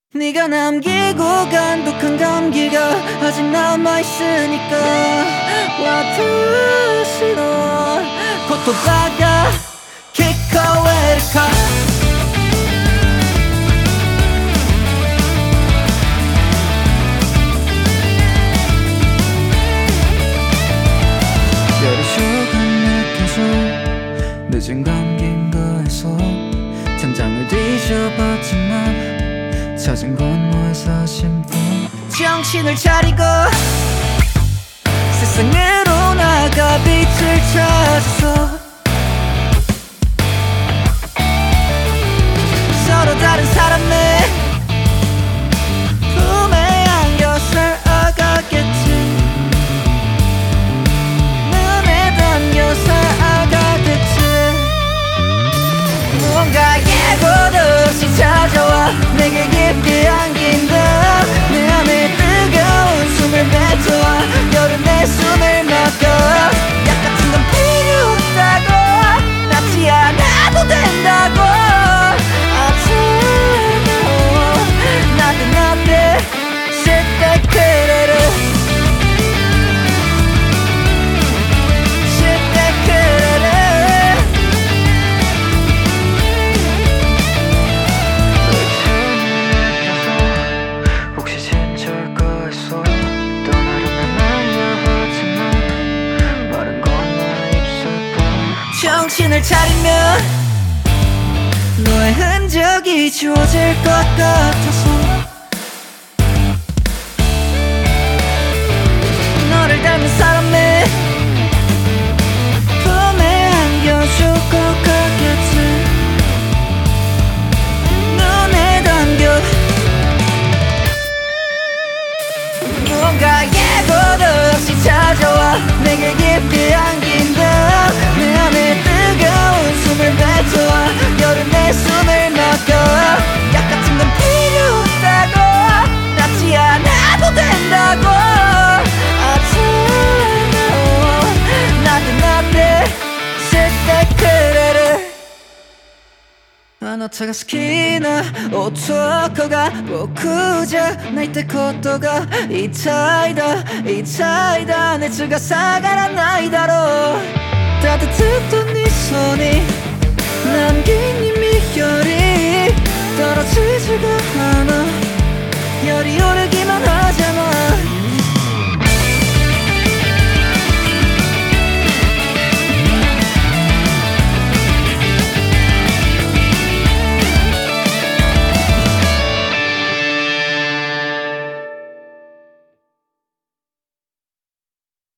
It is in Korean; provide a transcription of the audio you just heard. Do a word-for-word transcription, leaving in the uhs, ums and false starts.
네가 남기고 간 독한 감기가 아직 남아있으니까 와다시 너 고토바가 키카웨르카 별이 쇼가 느껴져 늦은 감기인가 해서 천장을 뒤져봤지만 찾은 건 너의 사진뿐. 정신을 차리고 세상으로 나가 빛을 찾았어. 서로 다른 사람의 품에 안겨 살아가겠지. 눈에 담겨 살아가겠지. 무언가 예고도 없이 찾아와 내게 깊게 안긴다. 내 안에 뜨거운 숨을 뱉어와 여름의 숨을 막아. 약 같은 건 필요 없다고 낫지 않아도 된다고. 아차워 나도 나대 시대 그래를 시대 그래를 정신을 차리면 너의 흔적이 지워질 것 같아서 너를 닮은 사람의 품에 안겨줄 것 같겠지. 눈에 담겨 무언가 예고도 없이 찾아와 내게 깊게 안긴다. 내 안에 뜨거운 숨을 뱉어와 여름의 숨을 막아. 약 같은 건 필요 없다고 낫지 않아도 된다고. 아차워 나도 나대 시대 그래를 あなたが好きな男が僕じゃないってことが痛いだ痛いだ熱が下がらないだろう. 따뜻했던 네 손이 남긴 이 미열이 떨어지지가 않아. 열이 오르기만 하지.